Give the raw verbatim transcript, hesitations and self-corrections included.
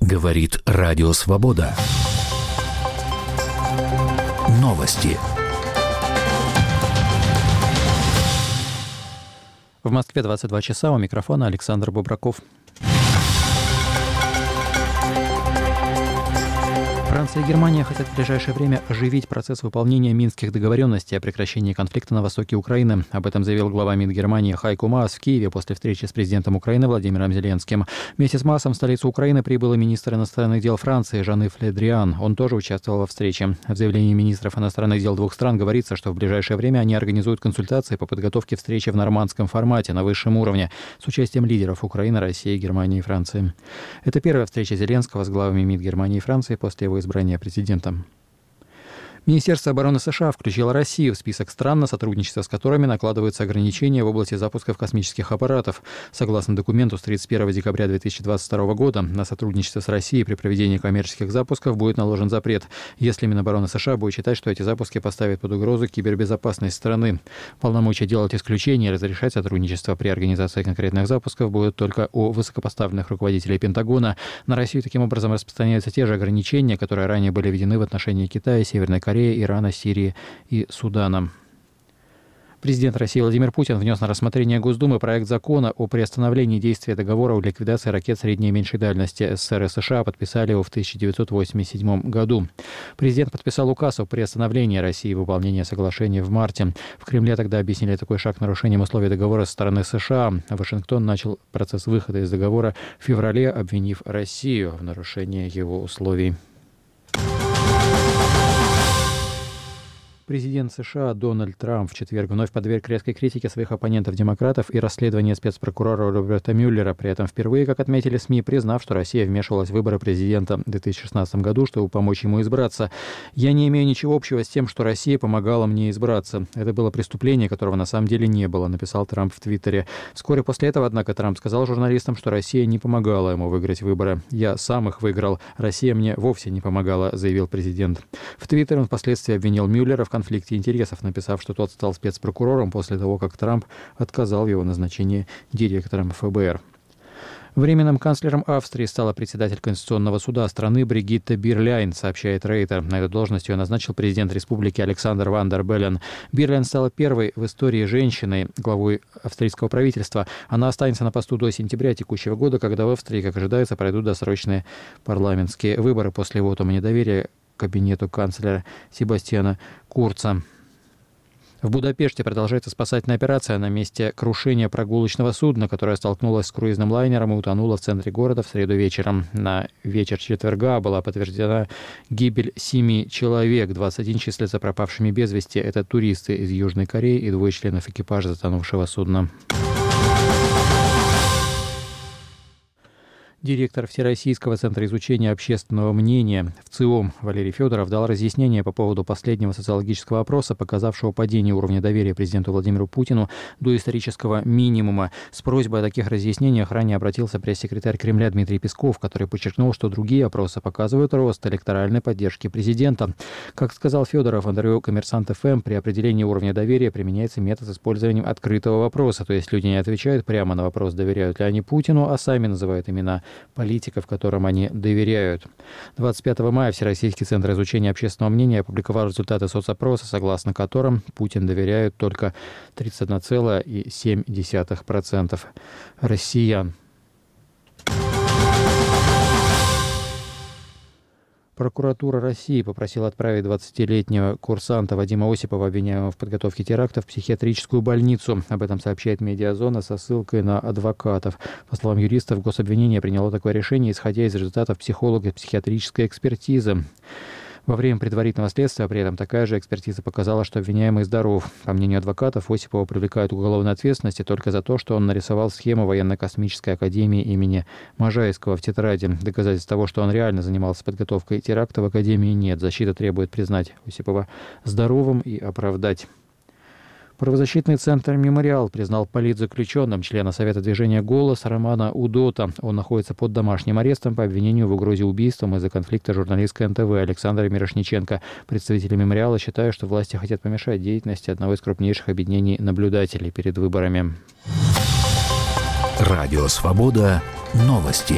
Говорит Радио Свобода. Новости. В Москве двадцать два часа, у микрофона Александр Бубраков. Франция и Германия хотят в ближайшее время оживить процесс выполнения минских договоренностей о прекращении конфликта на востоке Украины. Об этом заявил глава МИД Германии Хайко Маас в Киеве после встречи с президентом Украины Владимиром Зеленским. Вместе с Маасом в столицу Украины прибыл и министр иностранных дел Франции Жан-Йв Ле Дриан. Он тоже участвовал во встрече. В заявлении министров иностранных дел двух стран говорится, что в ближайшее время они организуют консультации по подготовке встречи в нормандском формате на высшем уровне с участием лидеров Украины, России, Германии и Франции. Это первая встреча Зеленского с главами МИД Германии и Франции после его избрания президентом. Министерство обороны США включило Россию в список стран, на сотрудничество с которыми накладываются ограничения в области запусков космических аппаратов. Согласно документу, с тридцать первого декабря две тысячи двадцать второго года на сотрудничество с Россией при проведении коммерческих запусков будет наложен запрет, если Минобороны США будет считать, что эти запуски поставят под угрозу кибербезопасность страны. Полномочия делать исключения и разрешать сотрудничество при организации конкретных запусков будут только у высокопоставленных руководителей Пентагона. На Россию таким образом распространяются те же ограничения, которые ранее были введены в отношении Китая, Северной Кореи, Ирана, Сирии и Судана. Президент России Владимир Путин внес на рассмотрение Госдумы проект закона о приостановлении действия договора о ликвидации ракет средней и меньшей дальности. СССР и США подписали его в тысяча девятьсот восемьдесят седьмом году. Президент подписал указ о приостановлении России выполнения соглашения в марте. В Кремле тогда объяснили такой шаг нарушением условий договора со стороны США. Вашингтон начал процесс выхода из договора в феврале, обвинив Россию в нарушении его условий. Президент США Дональд Трамп в четверг вновь подверг резкой критике своих оппонентов-демократов и расследования спецпрокурора Роберта Мюллера, при этом впервые, как отметили СМИ, признав, что Россия вмешивалась в выборы президента в две тысячи шестнадцатом году, чтобы помочь ему избраться. «Я не имею ничего общего с тем, что Россия помогала мне избраться. Это было преступление, которого на самом деле не было», написал Трамп в Твиттере. Вскоре после этого, однако, Трамп сказал журналистам, что Россия не помогала ему выиграть выборы. «Я сам их выиграл. Россия мне вовсе не помогала», заявил президент. В Твиттере он впоследствии обвинил Мюллера в конфликте интересов, написав, что тот стал спецпрокурором после того, как Трамп отказал в его назначении директором эф бэ эр. Временным канцлером Австрии стала председатель Конституционного суда страны Бригитте Бирляйн, сообщает Рейтер. На эту должность ее назначил президент республики Александр Ван дер Беллен. Бирляйн стала первой в истории женщиной главой австрийского правительства. Она останется на посту до сентября текущего года, когда в Австрии, как ожидается, пройдут досрочные парламентские выборы после вотума недоверия кабинету канцлера Себастьяна Курца. В Будапеште продолжается спасательная операция на месте крушения прогулочного судна, которое столкнулось с круизным лайнером и утонуло в центре города в среду вечером. На вечер четверга была подтверждена гибель семи человек, двадцать один числятся пропавшими без вести. Это туристы из Южной Кореи и двое членов экипажа затонувшего судна. Директор Всероссийского центра изучения общественного мнения в ЦИОМ Валерий Федоров дал разъяснение по поводу последнего социологического опроса, показавшего падение уровня доверия президенту Владимиру Путину до исторического минимума. С просьбой о таких разъяснениях ранее обратился пресс-секретарь Кремля Дмитрий Песков, который подчеркнул, что другие опросы показывают рост электоральной поддержки президента. Как сказал Федоров в интервью «Коммерсант эф эм», при определении уровня доверия применяется метод с использованием открытого вопроса, то есть люди не отвечают прямо на вопрос, доверяют ли они Путину, а сами называют имена политиков, которым они доверяют. двадцать пятого мая Всероссийский центр изучения общественного мнения опубликовал результаты соцопроса, согласно которым Путин доверяют только тридцать одна целая семь десятых процента россиян. Прокуратура России попросила отправить двадцатилетнего курсанта Вадима Осипова, обвиняемого в подготовке теракта, в психиатрическую больницу. Об этом сообщает «Медиазона» со ссылкой на адвокатов. По словам юристов, гособвинение приняло такое решение, исходя из результатов психолого-психиатрической экспертизы. Во время предварительного следствия при этом такая же экспертиза показала, что обвиняемый здоров. По мнению адвокатов, Осипова привлекают к уголовной ответственности только за то, что он нарисовал схему военно-космической академии имени Можайского в тетради. Доказательств того, что он реально занимался подготовкой теракта, в академии нет. Защита требует признать Осипова здоровым и оправдать. Правозащитный центр «Мемориал» признал политзаключенным члена Совета движения «Голос» Романа Удота. Он находится под домашним арестом по обвинению в угрозе убийством из-за конфликта журналистской эн тэ вэ Александра Мирошниченко. Представители «Мемориала» считают, что власти хотят помешать деятельности одного из крупнейших объединений наблюдателей перед выборами. Радио «Свобода». Новости.